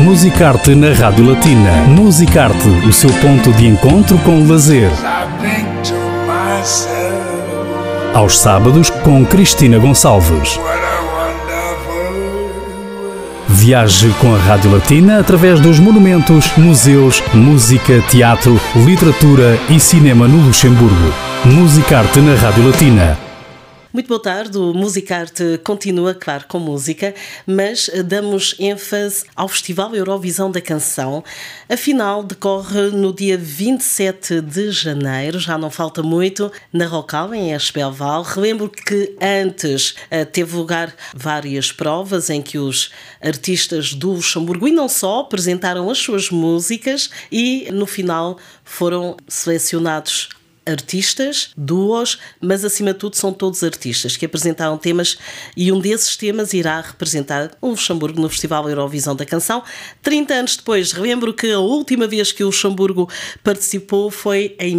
Musicarte na Rádio Latina. Musicarte, o seu ponto de encontro com o lazer. Aos sábados com Cristina Gonçalves. Viaje com a Rádio Latina através dos monumentos, museus, música, teatro, literatura e cinema no Luxemburgo. Musicarte na Rádio Latina. Muito boa tarde, o Musicarte continua, claro, com música, mas damos ênfase ao Festival Eurovisão da Canção. A final decorre no dia 27 de janeiro, já não falta muito, na Rocal, em Espeval. Relembro que antes teve lugar várias provas em que os artistas do Luxemburgo, e não só, apresentaram as suas músicas e no final foram selecionados artistas, duos, mas acima de tudo são todos artistas que apresentaram temas e um desses temas irá representar o Luxemburgo no Festival Eurovisão da Canção. 30 anos depois, relembro que a última vez que o Luxemburgo participou foi em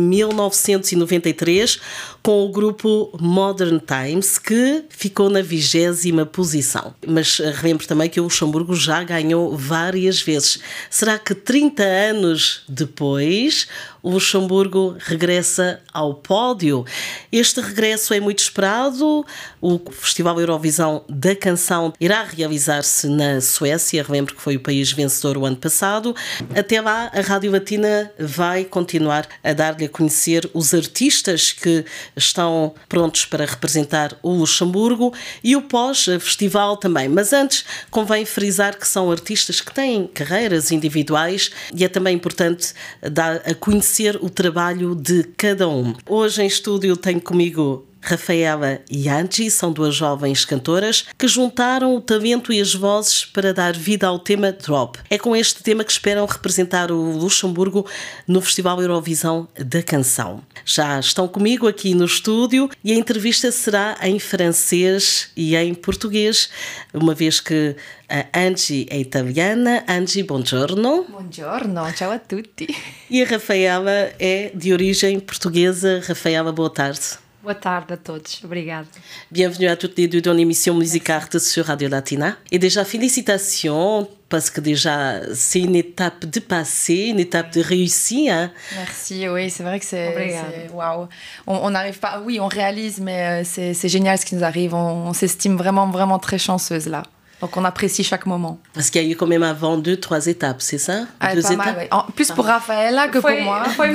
1993 com o grupo Modern Times, que ficou na 20ª posição. Mas relembro também que o Luxemburgo já ganhou várias vezes. Será que 30 anos depois o Luxemburgo regressa ao pódio? Este regresso é muito esperado. O Festival Eurovisão da Canção irá realizar-se na Suécia. Relembro que foi o país vencedor o ano passado. Até lá, a Rádio Latina vai continuar a dar-lhe a conhecer os artistas que estão prontos para representar o Luxemburgo e o pós-festival também. Mas antes, convém frisar que são artistas que têm carreiras individuais e é também importante dar a conhecer o trabalho de cada um. Hoje em estúdio tenho comigo Rafaela e Angie, são duas jovens cantoras que juntaram o talento e as vozes para dar vida ao tema Drop. É com este tema que esperam representar o Luxemburgo no Festival Eurovisão da Canção. Já estão comigo aqui no estúdio e a entrevista será em francês e em português, uma vez que a Angie é italiana. Angie, buongiorno. Buongiorno, ciao a tutti. E a Rafaela é de origem portuguesa. Rafaela, boa tarde. Boa tarde a todos, obrigada. Bienvenue à toutes les deux dans l'émission Musicarte sur Radio Latina. Et déjà, félicitations, parce que déjà, c'est une étape de passé, une étape de réussir. Hein? Merci, oui, c'est vrai que c'est waouh. On n'arrive pas, oui, on réalise, mais c'est génial ce qui nous arrive. On s'estime vraiment, vraiment très chanceuse là. Donc on apprécie chaque moment. Parce qu'il y a eu quand même avant 2-3 étapes, c'est ça? Ah, pas mal, oui. Plus pour Rafaela que pour moi. Foi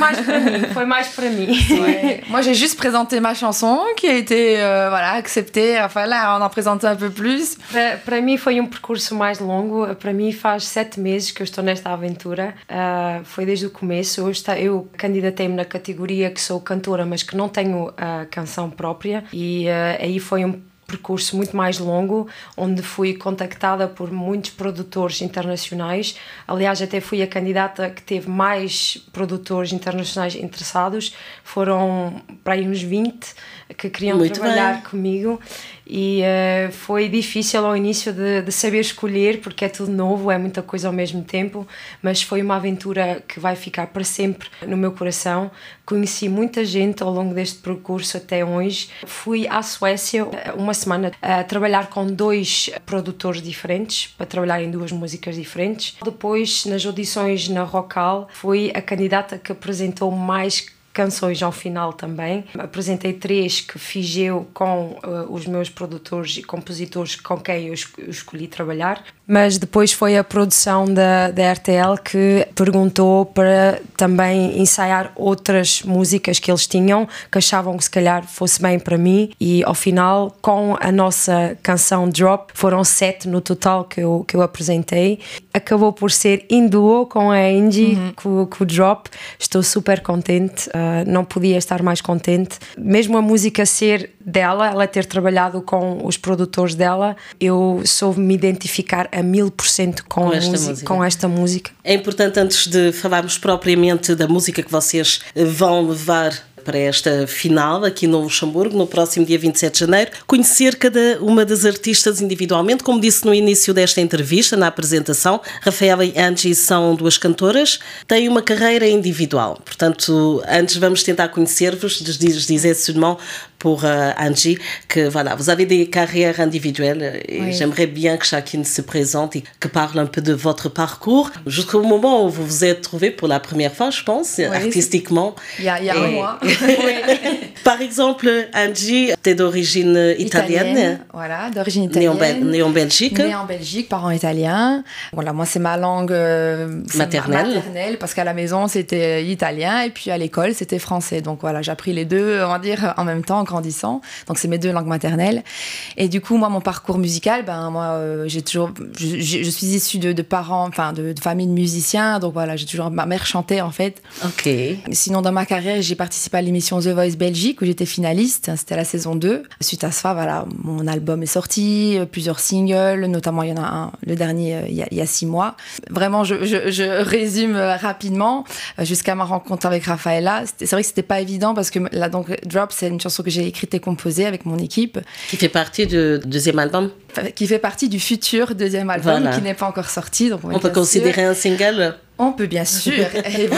mais para mim. Ouais. Moi j'ai juste présenté ma chanson qui a été voilà, acceptée. Rafaela on en présenté un peu plus. Para mim foi percurso mais longo. Para mim faz 7 meses que eu estou nesta aventura. Foi desde o começo. Eu candidatei-me na categoria que sou cantora, mas que não tenho canção própria. E aí foi percurso muito mais longo, onde fui contactada por muitos produtores internacionais. Aliás, até fui a candidata que teve mais produtores internacionais interessados. Foram para aí uns 20 que queriam muito trabalhar comigo. E foi difícil ao início de saber escolher, porque é tudo novo, é muita coisa ao mesmo tempo, mas foi uma aventura que vai ficar para sempre no meu coração. Conheci muita gente ao longo deste percurso até hoje. Fui à Suécia uma semana a trabalhar com 2 produtores diferentes, para trabalhar em 2 músicas diferentes. Depois, nas audições na Rocal, fui a candidata que apresentou mais canções ao final também. Apresentei 3 que fiz eu com os meus produtores e compositores com quem eu escolhi trabalhar. Mas depois foi a produção da RTL que perguntou para também ensaiar outras músicas que eles tinham, que achavam que se calhar fosse bem para mim, e ao final, com a nossa canção Drop, foram 7 no total que eu apresentei. Acabou por ser em duo com a Angie, com o Drop. Estou super contente, não podia estar mais contente. Mesmo a música ser dela, ela ter trabalhado com os produtores dela, eu soube me identificar a 1000% com esta música. É importante, antes de falarmos propriamente da música que vocês vão levar para esta final aqui no Luxemburgo, no próximo dia 27 de janeiro, conhecer cada uma das artistas individualmente. Como disse no início desta entrevista, na apresentação, Rafaela e Angie são 2 cantoras, têm uma carreira individual. Portanto, antes vamos tentar conhecer-vos, je disais seulement pour Angie, que voilà, vous avez des carrières individuelles et j'aimerais bien que chacune se présente et que parle un peu de votre parcours jusqu'au moment où vous vous êtes trouvés pour la première fois, je pense, artistiquement. Il y a un mois. Par exemple, Angie, tu es d'origine italienne. Voilà, d'origine italienne. Née en Belgique. Née en Belgique, parents italiens. Voilà, moi, c'est ma langue maternelle, parce qu'à la maison, c'était italien et puis à l'école, c'était français. Donc voilà, j'ai appris les deux, on va dire, en même temps, en grandissant. Donc c'est mes deux langues maternelles. Et du coup, moi, mon parcours musical, je suis issue de parents, enfin, de famille de musiciens. Donc voilà, ma mère chantait, en fait. Ok. Sinon, dans ma carrière, j'ai participé à l'émission The Voice Belgique, où j'étais finaliste. C'était la saison 2. Suite à ça, voilà, mon album est sorti, plusieurs singles, notamment il y en a un, le dernier, il y a 6 mois. Vraiment, je résume rapidement, jusqu'à ma rencontre avec Rafaela. C'est vrai que c'était pas évident parce que là, donc, Drop, c'est une chanson que j'ai écrite et composée avec mon équipe. Qui fait partie du deuxième album? Qui fait partie du futur deuxième album, voilà, qui n'est pas encore sorti. Donc, on peut considérer un single? On peut bien sûr. Et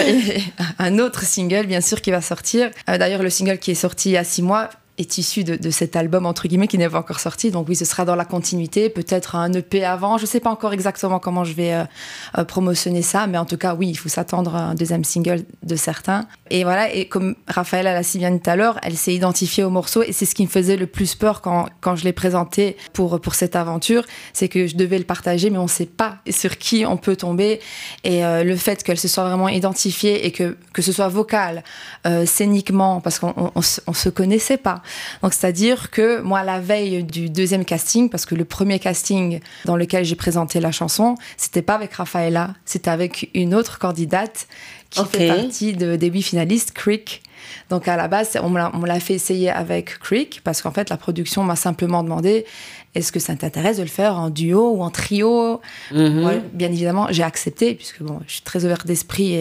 un autre single, bien sûr, qui va sortir. D'ailleurs, le single qui est sorti il y a 6 mois est issu de cet album, entre guillemets, qui n'est pas encore sorti. Donc oui, ce sera dans la continuité, peut-être un EP avant. Je ne sais pas encore exactement comment je vais promotionner ça, mais en tout cas, oui, il faut s'attendre à un deuxième single de certains. Et voilà, et comme Raphaël l'a si bien dit tout à l'heure, elle s'est identifiée au morceau et c'est ce qui me faisait le plus peur quand je l'ai présenté pour cette aventure, c'est que je devais le partager, mais on ne sait pas sur qui on peut tomber. Et le fait qu'elle se soit vraiment identifiée et que ce soit vocal, scéniquement, parce qu'on ne se connaissait pas. Donc, c'est-à-dire que moi, la veille du deuxième casting, parce que le premier casting dans lequel j'ai présenté la chanson, c'était pas avec Rafaela, c'était avec une autre candidate qui fait partie des 8 finalistes, Creek. Donc, à la base, on me l'a fait essayer avec Creek, parce qu'en fait, la production m'a simplement demandé est-ce que ça t'intéresse de le faire en duo ou en trio? Moi, bien évidemment, j'ai accepté, puisque bon, je suis très ouverte d'esprit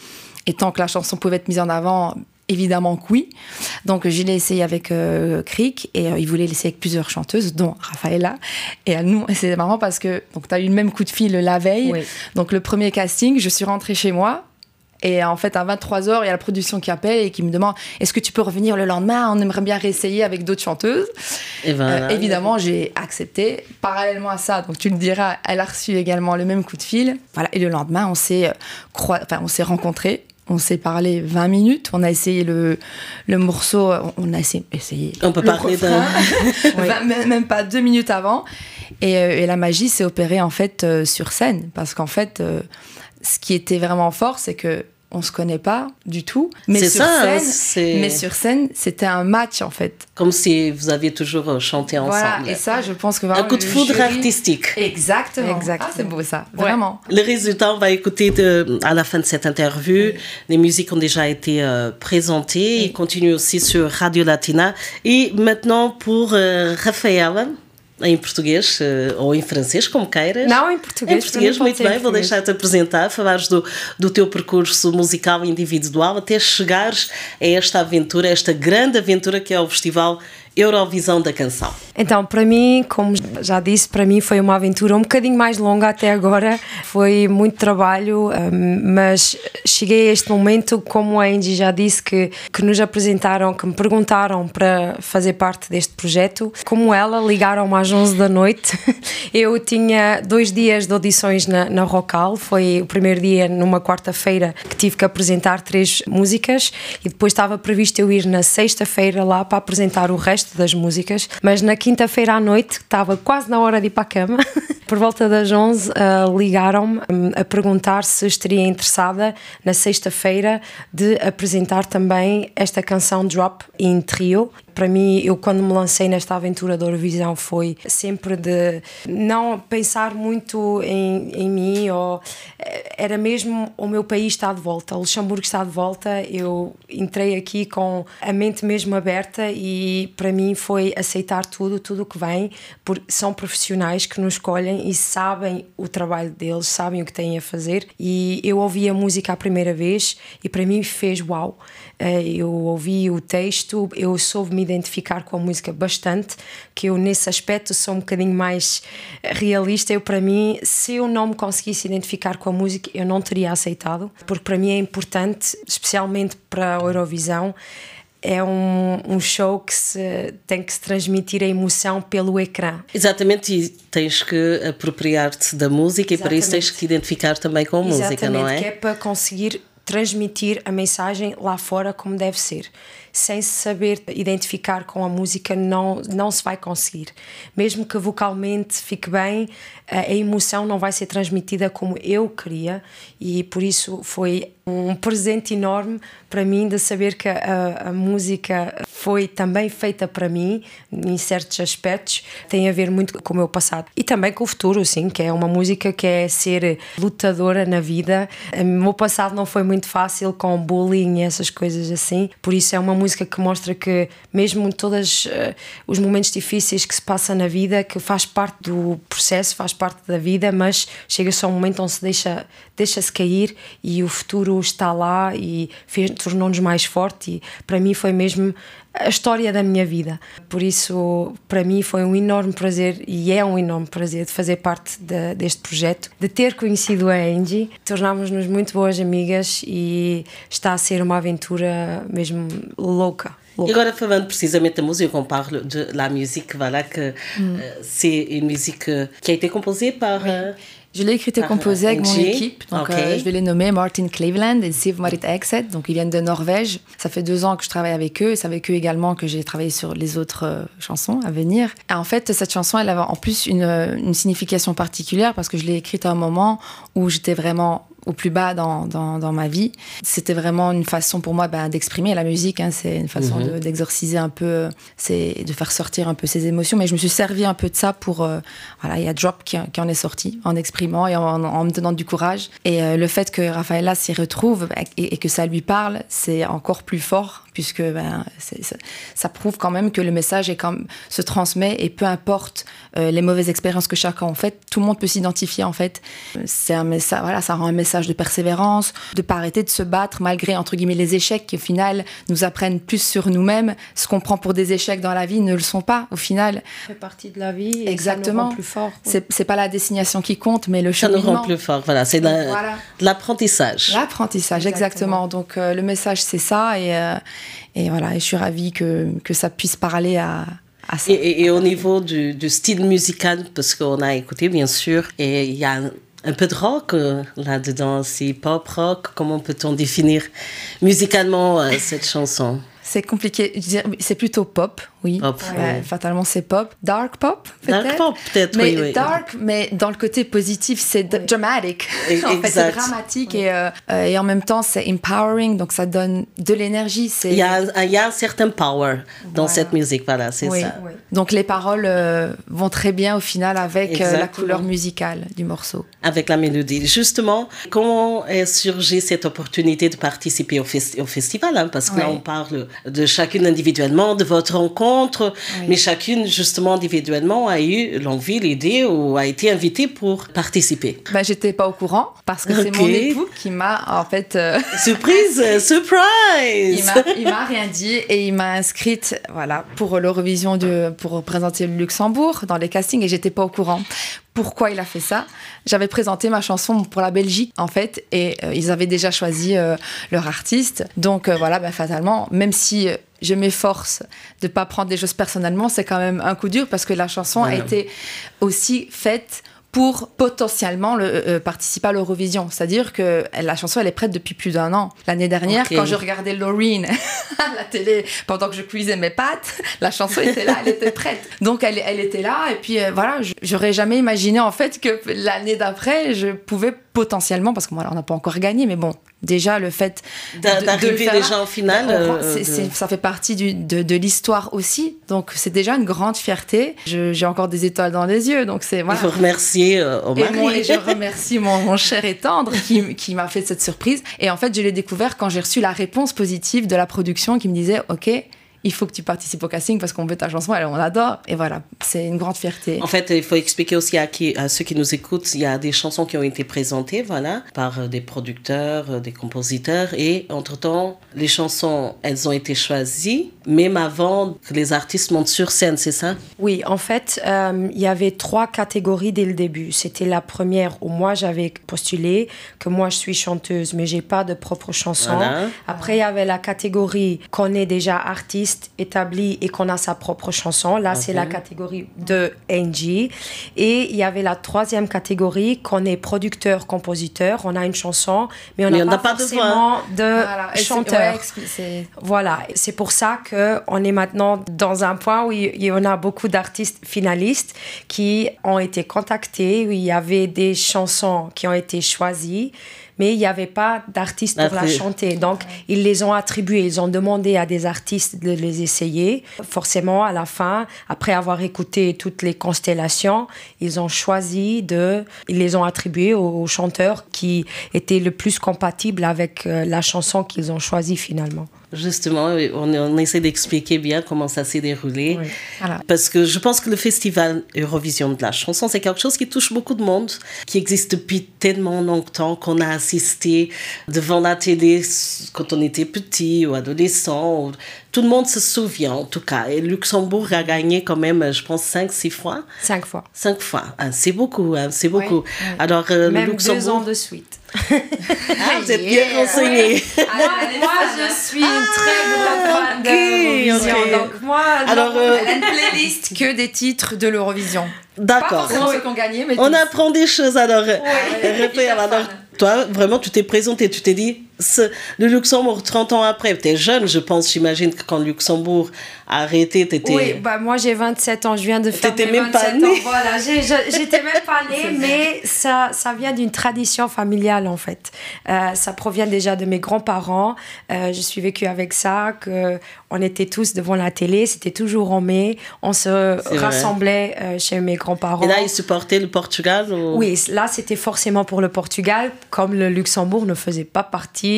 et tant que la chanson pouvait être mise en avant, évidemment que oui. Donc, je l'ai essayé avec Creek et il voulait l'essayer avec plusieurs chanteuses, dont Rafaela. Et à nous, c'est marrant parce que tu as eu le même coup de fil la veille. Oui. Donc, le premier casting, je suis rentrée chez moi. Et en fait, à 23h, il y a la production qui appelle et qui me demande est-ce que tu peux revenir le lendemain? On aimerait bien réessayer avec d'autres chanteuses. Et voilà. Évidemment, j'ai accepté. Parallèlement à ça, donc tu le diras, elle a reçu également le même coup de fil. Voilà. Et le lendemain, on s'est rencontrés. On s'est parlé 20 minutes, on a essayé le morceau, on a essayé on peut parler d'un... même pas 2 minutes avant. Et la magie s'est opérée en fait sur scène. Parce qu'en fait, ce qui était vraiment fort, c'est que on se connaît pas du tout, mais sur scène, c'était un match en fait. Comme si vous aviez toujours chanté ensemble. Voilà, et ça, je pense que vraiment un coup de foudre artistique. Exactement. Ah, c'est beau ça, vraiment. Le résultat, on va écouter à la fin de cette interview. Les musiques ont déjà été présentées. Ils continuent aussi sur Radio Latina. Et maintenant pour Rafaela. Em português ou em francês, como queiras. Não, em português. Em português, muito bem. Vou deixar-te apresentar, falares do teu percurso musical individual até chegares a esta aventura, esta grande aventura que é o Festival Eurovisão da Canção. Então, para mim, como já disse, para mim foi uma aventura um bocadinho mais longa até agora. Foi muito trabalho, mas cheguei a este momento, como a Angie já disse, que nos apresentaram, que me perguntaram para fazer parte deste projeto. Como ela, ligaram-me às 11 da noite. Eu tinha 2 dias de audições na Rocal. Foi o primeiro dia, numa quarta-feira, que tive que apresentar 3 músicas e depois estava previsto eu ir na sexta-feira lá para apresentar o resto das músicas, mas na quinta-feira à noite, estava quase na hora de ir para a cama, por volta das 11 ligaram-me a perguntar se estaria interessada na sexta-feira de apresentar também esta canção Drop em trio. Para mim, eu quando me lancei nesta aventura da Eurovisão foi sempre de não pensar muito em mim, era mesmo o meu país está de volta, o Luxemburgo está de volta, eu entrei aqui com a mente mesmo aberta e para mim foi aceitar tudo o que vem, porque são profissionais que nos escolhem e sabem o trabalho deles, sabem o que têm a fazer e eu ouvi a música a primeira vez e para mim fez uau. Eu ouvi o texto, eu soube me identificar com a música bastante, que eu nesse aspecto sou um bocadinho mais realista. Para mim, se eu não me conseguisse identificar com a música, eu não teria aceitado, porque para mim é importante, especialmente para a Eurovisão, é um show que tem que se transmitir a emoção pelo ecrã. Exatamente, e tens que apropriar-te da música. Exatamente. E para isso tens que te identificar também com a música, não é? Exatamente, que é para conseguir transmitir a mensagem lá fora como deve ser. Sem se saber identificar com a música não se vai conseguir. Mesmo que vocalmente fique bem, a emoção não vai ser transmitida como eu queria, e por isso foi um presente enorme para mim de saber que a música foi também feita para mim em certos aspectos. Tem a ver muito com o meu passado e também com o futuro, sim, que é uma música que é ser lutadora na vida. O meu passado não foi muito fácil com bullying e essas coisas assim, por isso é uma música que mostra que mesmo todos os momentos difíceis que se passa na vida, que faz parte do processo, faz parte da vida, mas chega só um momento onde se deixa-se cair e o futuro está lá e tornou-nos mais forte, e para mim foi mesmo a história da minha vida. Por isso, para mim foi um enorme prazer, e é um enorme prazer, de fazer parte deste projeto, de ter conhecido a Angie. Tornámos-nos muito boas amigas e está a ser uma aventura mesmo louca. Et agora, falando precisamente da música, on parle de la musique, voilà, que c'est une musique qui a été composée par... Je l'ai écrite et composée avec mon équipe. Donc, je vais les nommer Martin Cleveland et Siv Marit Ekseth. Donc, ils viennent de Norvège. Ça fait 2 ans que je travaille avec eux. Et c'est avec eux également que j'ai travaillé sur les autres chansons à venir. Et en fait, cette chanson, elle avait en plus une signification particulière parce que je l'ai écrite à un moment où j'étais vraiment au plus bas dans ma vie. C'était vraiment une façon pour moi d'exprimer la musique. Hein. C'est une façon d'exorciser un peu, c'est de faire sortir un peu ses émotions. Mais je me suis servi un peu de ça pour... voilà, il y a Drop qui en est sorti en exprimant et en me donnant du courage. Et le fait que Rafaela s'y retrouve et que ça lui parle, c'est encore plus fort, puisque ça prouve quand même que le message se transmet, et peu importe les mauvaises expériences que chacun a faites, tout le monde peut s'identifier en fait. C'est un message, voilà, ça rend un message de persévérance, de ne pas arrêter de se battre malgré entre guillemets les échecs qui au final nous apprennent plus sur nous-mêmes. Ce qu'on prend pour des échecs dans la vie ne le sont pas au final. Ça fait partie de la vie et exactement. Ça nous rend plus fort. Oui. C'est pas la destination qui compte, mais le cheminement. Ça nous rend plus fort, voilà, c'est de l'apprentissage. L'apprentissage, exactement. Donc le message c'est ça, et voilà, et je suis ravie que ça puisse parler à ça. Et au niveau du style musical, parce qu'on a écouté bien sûr, et il y a un peu de rock là-dedans, c'est pop rock. Comment peut-on définir musicalement cette chanson? C'est compliqué. Je dirais, c'est plutôt pop, oui. Pop, ouais. Fatalement, c'est pop. Dark pop, peut-être. Dark pop, peut-être, mais oui. Dark, mais dans le côté positif, c'est dramatic. En fait, c'est dramatique et en même temps, c'est empowering. Donc, ça donne de l'énergie. Il y a un certain power dans cette musique, voilà, c'est ça. Oui. Donc, les paroles vont très bien au final avec la couleur musicale du morceau. Avec la mélodie. Justement, comment est surgie cette opportunité de participer au festival, hein? Parce que là, on parle de chacune individuellement, de votre rencontre, mais chacune, justement, individuellement, a eu l'envie, l'idée ou a été invitée pour participer. J'étais pas au courant parce que c'est mon époux qui m'a, en fait... Surprise! Il m'a rien dit et il m'a inscrite, voilà, pour l'Eurovision, pour représenter le Luxembourg dans les castings, et j'étais pas au courant. Pourquoi il a fait ça? J'avais présenté ma chanson pour la Belgique, en fait, et ils avaient déjà choisi leur artiste. Donc voilà, fatalement, même si je m'efforce de ne pas prendre les choses personnellement, c'est quand même un coup dur parce que la chanson a été aussi faite pour potentiellement participer à l'Eurovision. C'est-à-dire que la chanson, elle est prête depuis plus d'1 an. L'année dernière, quand je regardais Loreen à la télé, pendant que je cuisais mes pâtes, la chanson était là, elle était prête. Donc, elle était là, et puis voilà, j'aurais jamais imaginé, en fait, que l'année d'après, je pouvais potentiellement, parce qu'on n'a pas encore gagné, mais bon, déjà, le fait d'arriver déjà au final... ça fait partie de l'histoire aussi. Donc, c'est déjà une grande fierté. J'ai encore des étoiles dans les yeux, donc c'est... Voilà. Il faut remercier au mari. Et je remercie mon cher et tendre qui m'a fait cette surprise. Et en fait, je l'ai découvert quand j'ai reçu la réponse positive de la production qui me disait « Ok, il faut que tu participes au casting parce qu'on veut ta chanson, on l'adore. Et voilà, c'est une grande fierté. En fait, il faut expliquer aussi à ceux qui nous écoutent, il y a des chansons qui ont été présentées, voilà, par des producteurs, des compositeurs. Et entre-temps, les chansons, elles ont été choisies, même avant que les artistes montent sur scène, c'est ça? Oui, en fait, il y avait 3 catégories dès le début. C'était la première où moi, j'avais postulé, que moi, je suis chanteuse, mais j'ai pas de propre chanson. Voilà. Après, il y avait la catégorie qu'on est déjà artiste, établi et qu'on a sa propre chanson. Là, c'est la catégorie de NG. Et il y avait la 3e catégorie qu'on est producteur, compositeur. On a une chanson, mais on n'a pas forcément de chanteur. Voilà. C'est pour ça qu'on est maintenant dans un point où il y en a beaucoup d'artistes finalistes qui ont été contactés, où il y avait des chansons qui ont été choisies, mais il n'y avait pas d'artistes pour la chanter. Donc, ils les ont attribués. Ils ont demandé à des artistes de les essayer. Forcément, à la fin, après avoir écouté toutes les constellations, ils ont choisi ils les ont attribués aux chanteurs qui étaient le plus compatibles avec la chanson qu'ils ont choisie finalement. Justement, on essaie d'expliquer bien comment ça s'est déroulé. Oui. Voilà. Parce que je pense que le festival Eurovision de la chanson, c'est quelque chose qui touche beaucoup de monde, qui existe depuis tellement longtemps qu'on a assisté devant la télé quand on était petit ou adolescent. Tout le monde se souvient, en tout cas. Et Luxembourg a gagné quand même, je pense, 5-6 fois. 5 fois. 5 fois. Ah, c'est beaucoup, c'est beaucoup. Oui, oui. Alors, même le Luxembourg... 2 ans de suite. Ah, vous êtes bien renseignés. Moi, je suis une très grande fan de l'Eurovision. Ok. Donc, moi, alors, elle a une playlist que des titres de l'Eurovision. D'accord. Pas forcément ceux qui ont gagné, mais On tous. apprend des choses. Alors, hyper alors fan. toi, vraiment, tu t'es présenté, tu t'es dit, le Luxembourg, 30 ans après, tu es jeune, je pense, j'imagine que quand le Luxembourg a arrêté, tu étais... Oui, moi j'ai 27 ans, je viens de faire T'étais mes même pas 27 née. ans. Voilà, j'étais même pas née, mais ça vient d'une tradition familiale en fait. Ça provient déjà de mes grands-parents. Je suis vécue avec ça, qu'on était tous devant la télé, c'était toujours en mai, on se rassemblait chez mes grands-parents. Et là, ils supportaient le Portugal ou... Oui, là c'était forcément pour le Portugal, comme le Luxembourg ne faisait pas partie.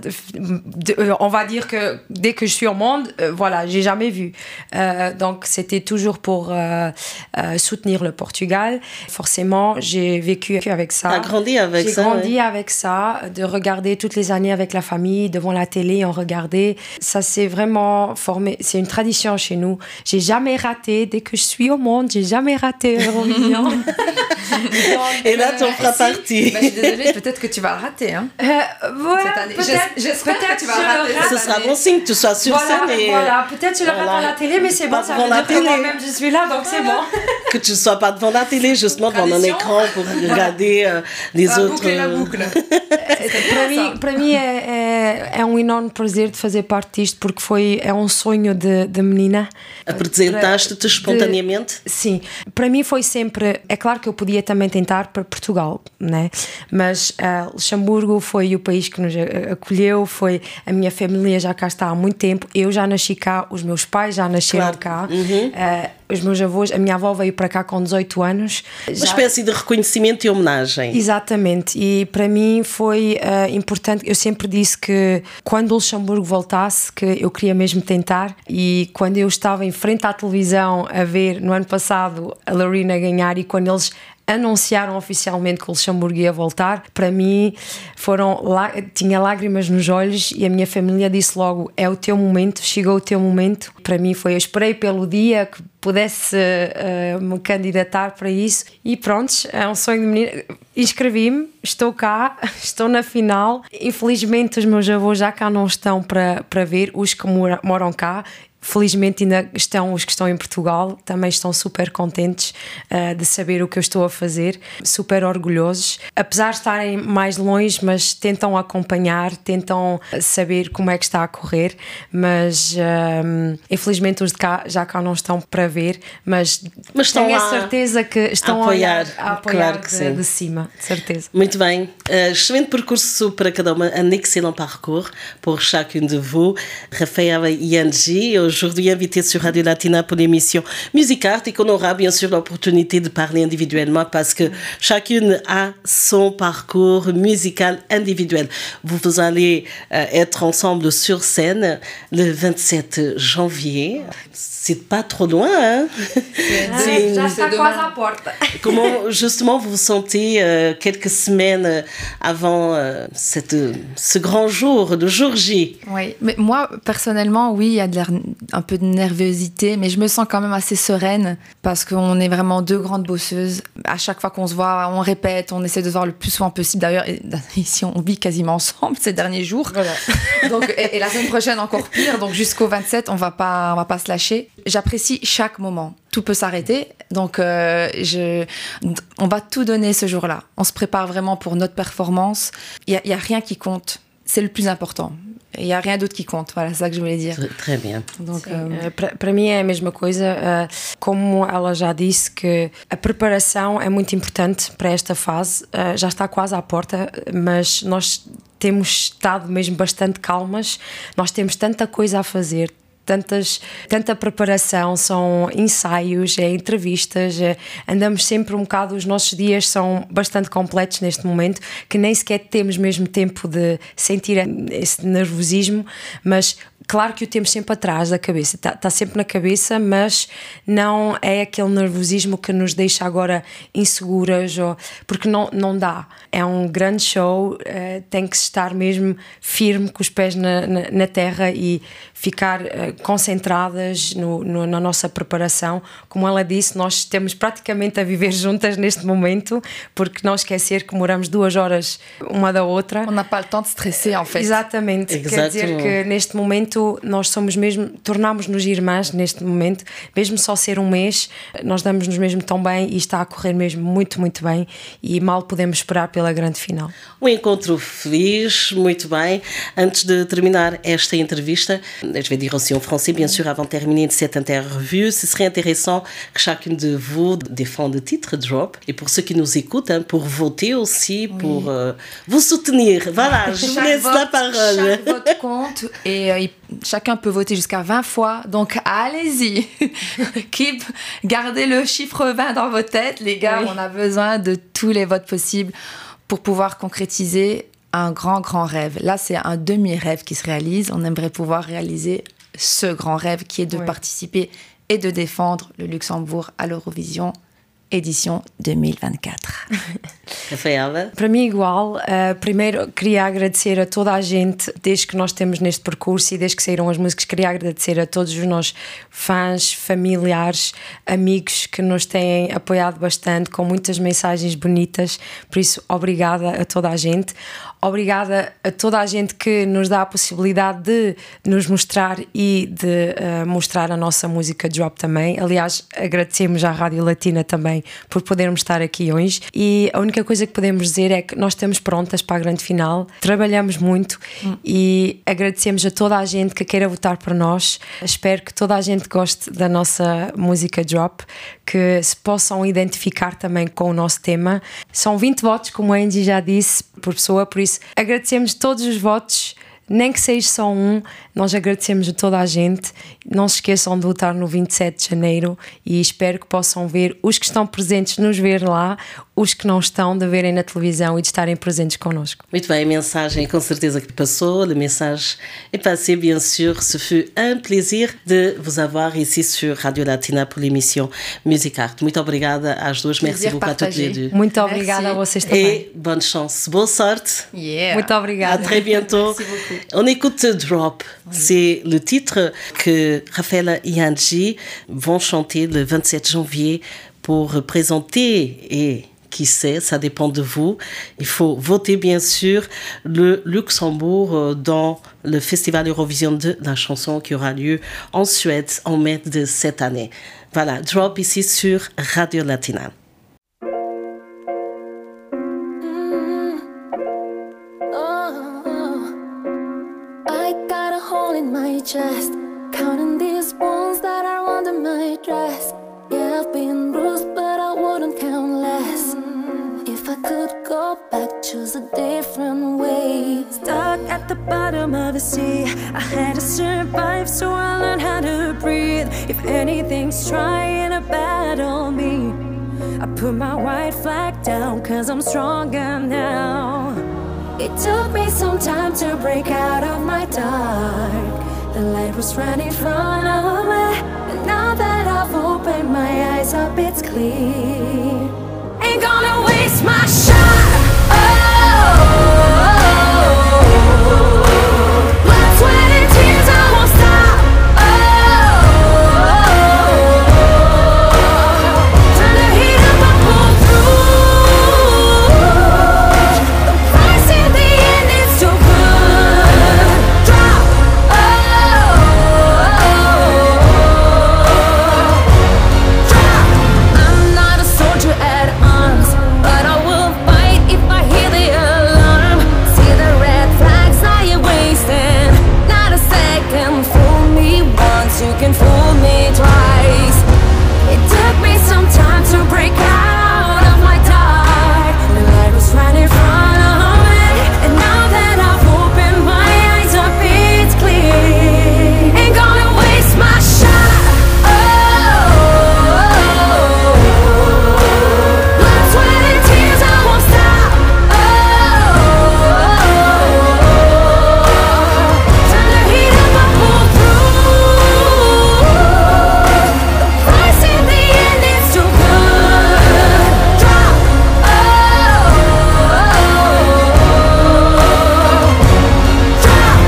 On va dire que dès que je suis au monde, voilà, j'ai jamais vu. Donc c'était toujours pour soutenir le Portugal. Forcément, j'ai vécu avec ça. T'as grandi avec ça. J'ai grandi avec ça, de regarder toutes les années avec la famille, devant la télé, on regardait. Ça s'est vraiment formé. C'est une tradition chez nous. J'ai jamais raté. Dès que je suis au monde, j'ai jamais raté Eurovision. Et là, tu en feras partie. Je suis désolée, peut-être que tu vas le rater. Hein. Voilà, Cette année. J'espère que tu vas le rater. Ce sera bon signe que tu sois sur scène. Et voilà, peut-être je le rate à la télé, mais c'est bon, Pas ça devant veut la dire que télé. moi-même je suis là, donc c'est bon. que tu ne sois pas devant la télé, justement, devant un Tradition. écran pour regarder les Ça va autres... boucler la boucle. Para mim é enorme prazer de fazer parte disto, porque é sonho de menina. Apresentaste-te espontaneamente? Sim, para mim foi sempre... É claro que eu podia também tentar para Portugal, né? Mas Luxemburgo foi o país que nos acolheu, foi a minha família já cá está há muito tempo, eu já nasci cá, os meus pais já nasceram cá, os meus avós, a minha avó veio para cá com 18 anos. Uma espécie de reconhecimento e homenagem. Exatamente, e para mim foi importante. Eu sempre disse que quando o Luxemburgo voltasse, que eu queria mesmo tentar, e quando eu estava em frente à televisão a ver no ano passado a Lorena ganhar, e quando eles anunciaram oficialmente que o Luxemburgo ia voltar, para mim tinha lágrimas nos olhos, e a minha família disse logo: é o teu momento, chegou o teu momento. Para mim foi, eu esperei pelo dia que pudesse me candidatar para isso, e pronto, é um sonho de menina. Inscrevi-me, estou cá, estou na final. Infelizmente os meus avós já cá não estão para ver, os que moram cá. Felizmente ainda estão os que estão em Portugal, também estão super contentes de saber o que eu estou a fazer, super orgulhosos, apesar de estarem mais longe, mas tentam acompanhar, tentam saber como é que está a correr, mas infelizmente os de cá já cá não estão para ver, mas estão tenho lá a certeza que estão a apoiar claro que de cima, de certeza. Muito bem, excelente percurso para cada uma, un excellent parcours pour chacune de vous. Raphaël et Angie, aujourd'hui invité sur Radio Latina pour l'émission Music Art et qu'on aura bien sûr l'opportunité de parler individuellement parce que chacune a son parcours musical individuel. Vous allez être ensemble sur scène le 27 janvier. C'est pas trop loin, hein? Comment justement vous vous sentez quelques semaines avant ce grand jour, le jour J? Oui, mais moi personnellement, oui, il y a un peu de nervosité, mais je me sens quand même assez sereine parce qu'on est vraiment deux grandes bosseuses. À chaque fois qu'on se voit, on répète, on essaie de se voir le plus souvent possible. D'ailleurs, ici, on vit quasiment ensemble ces derniers jours. Voilà. Donc, et la semaine prochaine encore pire. Donc jusqu'au 27, on va pas se lâcher. J'apprécie chaque moment. Tout peut s'arrêter, donc on va tout donner ce jour-là. On se prépare vraiment pour notre performance. Il y a rien qui compte. C'est le plus important. Il n'y a rien d'autre qui compte. Voilà, c'est ça que je voulais dire. Très bien. Donc, para mim é a mesma coisa. Como ela já disse, que a preparação é muito importante para esta fase. Já está quase à porta, mas nós temos estado mesmo bastante calmas. Nós temos tanta coisa a fazer. Tanta preparação, são ensaios, entrevistas, andamos sempre um bocado, os nossos dias são bastante completos neste momento, que nem sequer temos mesmo tempo de sentir esse nervosismo, mas claro que o temos sempre atrás da cabeça, está sempre na cabeça, mas não é aquele nervosismo que nos deixa agora inseguras, porque não dá. É um grande show, tem que estar mesmo firme, com os pés na terra e ficar concentradas na nossa preparação. Como ela disse, nós estamos praticamente a viver juntas neste momento, porque não esquecer que moramos 2 horas uma da outra. On n'a pas le temps de stresser, en fait. Exatamente. Quer dizer que neste momento nós somos mesmo, tornámos-nos irmãs neste momento, mesmo só ser um mês, nós damos-nos mesmo tão bem e está a correr mesmo muito, muito bem e mal podemos esperar pela grande final. Um encontro feliz, muito bem. Antes de terminar esta entrevista, je vais dire aussi en français, bien sûr, avant de terminer cette interview, ce serait intéressant que chacune de vous défende le titre Drop. Et pour ceux qui nous écoutent, hein, pour voter aussi, pour vous soutenir. Voilà, je vous laisse la parole. Chaque vote compte et chacun peut voter jusqu'à 20 fois. Donc, allez-y. Gardez le chiffre 20 dans vos têtes. Les gars, on a besoin de tous les votes possibles pour pouvoir concrétiser un grand rêve. Là, c'est un demi-rêve qui se réalise. On aimerait pouvoir réaliser ce grand rêve qui est de participer et de défendre le Luxembourg à l'Eurovision édition 2024. Rafaela? Para mim igual, primeiro queria agradecer a toda a gente desde que nós temos neste percurso e desde que saíram as músicas, queria agradecer a todos os nossos fãs, familiares, amigos que nos têm apoiado bastante com muitas mensagens bonitas, por isso obrigada a toda a gente. Obrigada a toda a gente que nos dá a possibilidade de nos mostrar e de mostrar a nossa música Drop também. Aliás, agradecemos à Rádio Latina também por podermos estar aqui hoje. E a única coisa que podemos dizer é que nós estamos prontas para a grande final, trabalhamos muito e agradecemos a toda a gente que queira votar por nós. Espero que toda a gente goste da nossa música Drop, que se possam identificar também com o nosso tema. São 20 votos, como a Angie já disse, por pessoa, por isso agradecemos todos os votos, nem que seja só um, nós agradecemos a toda a gente. Não se esqueçam de votar no 27 de janeiro e espero que possam ver, os que estão presentes, nos ver lá, os que não estão, de verem na televisão e de estarem presentes connosco. Muito bem, a mensagem com certeza que passou, a mensagem est passée, bien sûr. Ce fut un plaisir de vous avoir ici sur Radio Latina pour l'émission Music Art. Muito obrigada às duas, merci beaucoup à toutes les deux. Muito obrigada a vocês também. Et bonne chance, boa sorte. Muito obrigada. À très bientôt. On écoute Drop. C'est le titre que Rafaela et Angie vont chanter le 27 janvier pour présenter et qui sait, ça dépend de vous. Il faut voter, bien sûr, le Luxembourg dans le Festival Eurovision de la chanson qui aura lieu en Suède en mai de cette année. Voilà, Drop ici sur Radio Latina. Chest, counting these bones that are under my dress. Yeah, I've been bruised, but I wouldn't count less. If I could go back, choose a different way. Stuck at the bottom of the sea. I had to survive, so I learned how to breathe. If anything's trying to battle me, I put my white flag down, 'cause I'm stronger now. It took me some time to break out of my dark. The light was right in front of me, and now that I've opened my eyes up, it's clear. Ain't gonna waste my shot. Blood, sweat, and tears, I won't stop. Turn the heat up, I pull through. The price in the end is too good. Drop. Drop. I'm not a soldier at arms, but I will fight if I hear the alarm. See the red flags, now you're wasting. Not a second, fool me once, you can fool me twice. It took me some time to break out of my dark. The light was right in front of me, and now that I've opened my eyes up, it's clear. Ain't gonna waste my shot. Blood, sweat, and tears, I won't stop. Turn the heat up, I pull through. The price in the end is too good. Drop. Drop.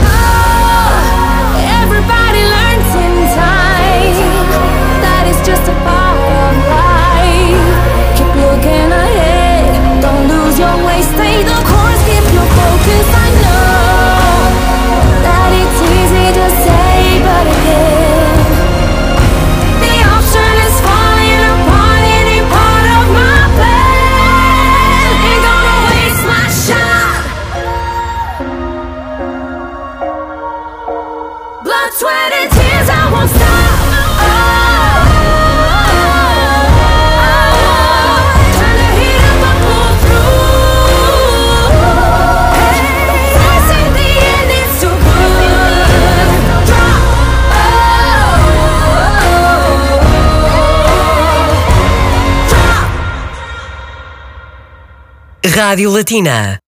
Everybody learns in time. That is just a part of life. Keep looking ahead, don't lose your way. Stay the course, keep your focus. I know that it's easy to say, but again, the ocean is falling apart. Any part of my plan ain't gonna waste my shot. Blood, sweat, and tears, I won't stop. Turn the heat up, I pull through. The price in the end is too good. Drop. Drop. Rádio Latina.